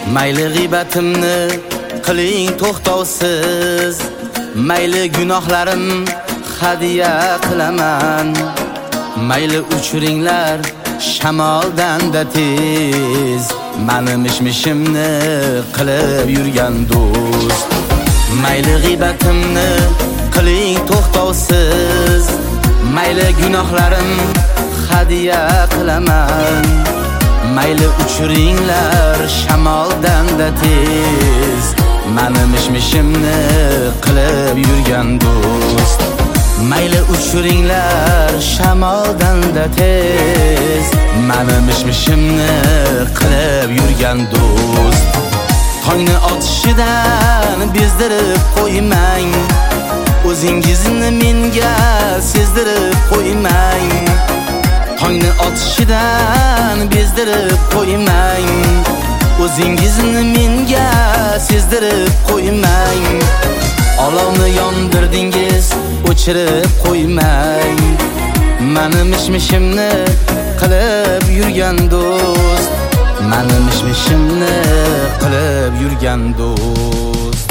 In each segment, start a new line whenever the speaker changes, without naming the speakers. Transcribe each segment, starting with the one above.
Mayli g'iybatimni qiling to'xtovsiz, mayli gunohlarim hadiya qilaman. Mayli uchiringlar shamoldan-da tez, mani mishmishimni qilib yurgan do'st. Mayli g'iybatimni qiling to'xtovsiz, mayli gunohlarim hadiya qilaman. Mayli uchiringlar shamoldan-da tez, mani mishmishimni qilib yurgan do'st. Mayli uchiringlar shamoldan-da tez, mani mishmishimni qilib yurgan do'st. Tongni otishidan bezdirib qo'ymang, o'zingizni menga sezdirib qo'ymang. Tongni otishidan bezdirib qo'ymang, o'zingizni menga sezdirib qo'ymang. Olovni yondirdingiz, o'chirib qo'ymang. Mani mishmishimni qilib yurgan do'st, mani mishmishimni qilib yurgan do'st.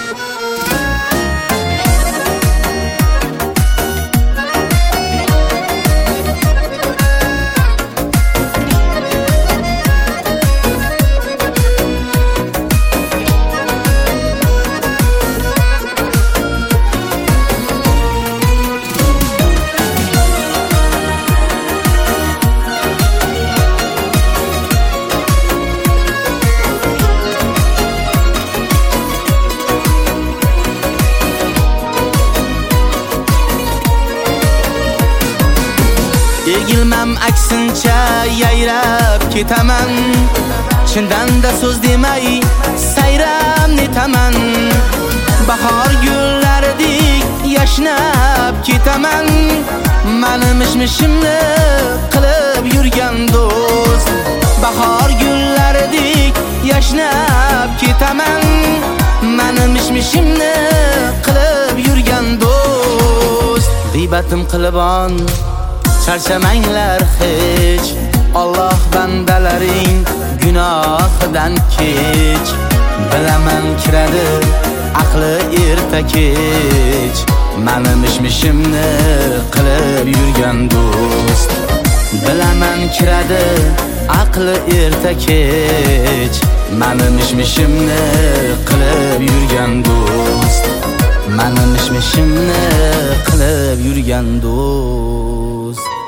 Egilmam aksincha yayrab ketaman, chindan-da so'z demay sayram netaman. Bahor gullaridek yashnab ketaman, mani mishmishimni qilib yurgan do'st. Bahor gullaridek yashnab ketaman, mani mishmishimni qilib yurgan do'st. G'iybatim qilibon charchamanglar hech, Alloh bandalaring gunohidan kech. Bilaman kiradi aqli erta kech, mani mishmishimni qilib yurgan do'st. Bilaman kiradi aqli erta kech, mani mishmishimni qilib yurgan do'st. Mani mishmishimni qilib yurgan do'st.